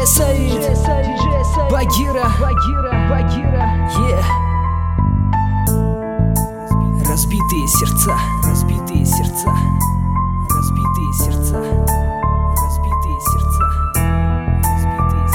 Саид, Багира, yeah. Разбитые сердца, разбитые сердца, разбитые сердца, разбитые сердца, разбитые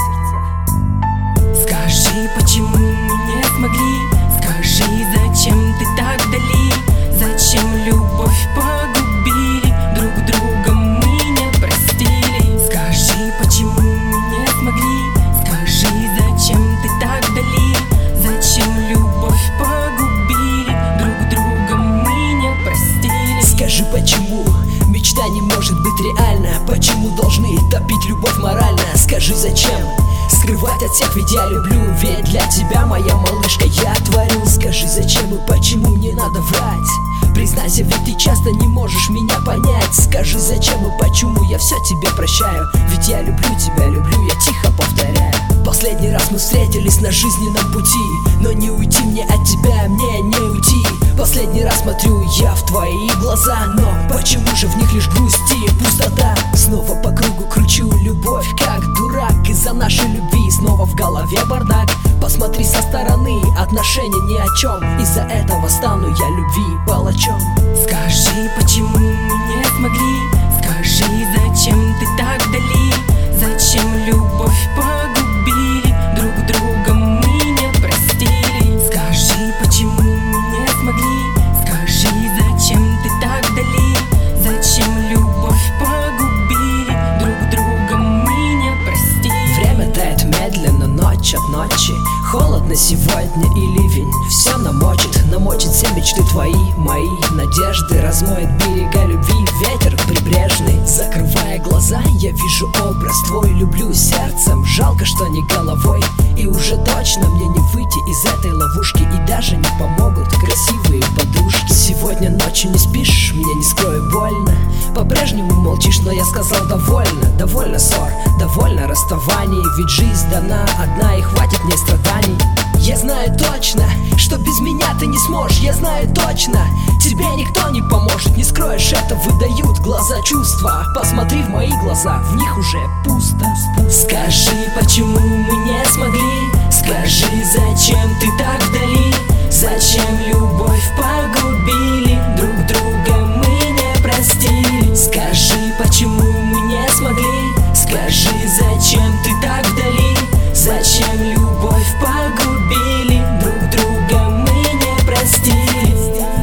сердца. Скажи, почему мы не смогли? Скажи, зачем ты так вдали? Зачем любовь погубили? Друг друга мы не простили. Скажи, почему мы не смогли? Скажи, зачем ты так вдали? Зачем любовь погубили? Друг друга мы не простили. Скажи, почему мечта не может быть реальна? Почему должны топить любовь морально? Скажи, зачем скрывать от всех, ведь я люблю? Ведь для тебя, моя малышка, я творю. Скажи, зачем и почему мне надо врать? Признайся, ведь ты часто не можешь меня понять. Скажи, зачем и почему я все тебе прощаю? Ведь я люблю тебя, люблю, я тихо повторяю. Последний раз мы встретились на жизненном пути, но не уйти мне от тебя, мне не уйти. Последний раз смотрю я в твои глаза, но почему же в них лишь грусть и пустота? Снова по кругу кручу любовь, как дурак. Из-за нашей любви снова в голове бардак. Посмотри со стороны, отношения ни о чем. Из-за этого стану я любви палачом. Скажи, почему мы не смогли? Скажи, зачем ты так вдали? Зачем любовь погубили? Друг друга мы не простили. Скажи, почему мы не смогли? Скажи, зачем ты так вдали? Зачем любовь погубили? Друг друга мы не простили. Время тает медленно, ночь от ночи. Холодно сегодня и ливень все намочит все мечты твои, мои надежды. Размоет берега любви ветер прибрежный. Закрывая глаза, я вижу образ твой. Люблю сердцем, жалко, что не головой. И уже точно мне не выйти из этой ловушки. И даже не помогут красивые подружки. Сегодня ночью не спишь, мне не скрою больно. По-прежнему молчишь, но я сказал довольно. Довольно ссор, довольно расставаний. Ведь жизнь дана одна и хватит мне страданий. Я знаю точно, что без меня ты не сможешь. Я знаю точно, тебе никто не поможет. Не скроешь это, выдают глаза чувства. Посмотри в мои глаза, в них уже пусто. Скажи, почему мы не смогли? Скажи, зачем ты так вдали? Зачем любовь погубили? Друг друга мы не простили. Скажи, почему мы не смогли? Скажи, зачем ты так вдали? Зачем любовь погубили? Друг друга мы не простили.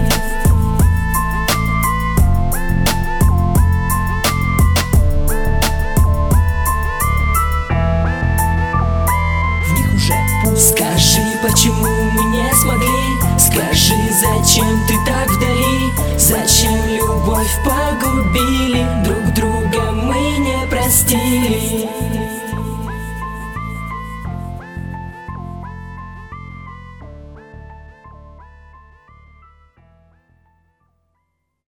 В них уже пусто. Скажи, почему мы не смогли? Скажи, зачем ты так вдали? Зачем любовь погубили? Друг друга мы не простили.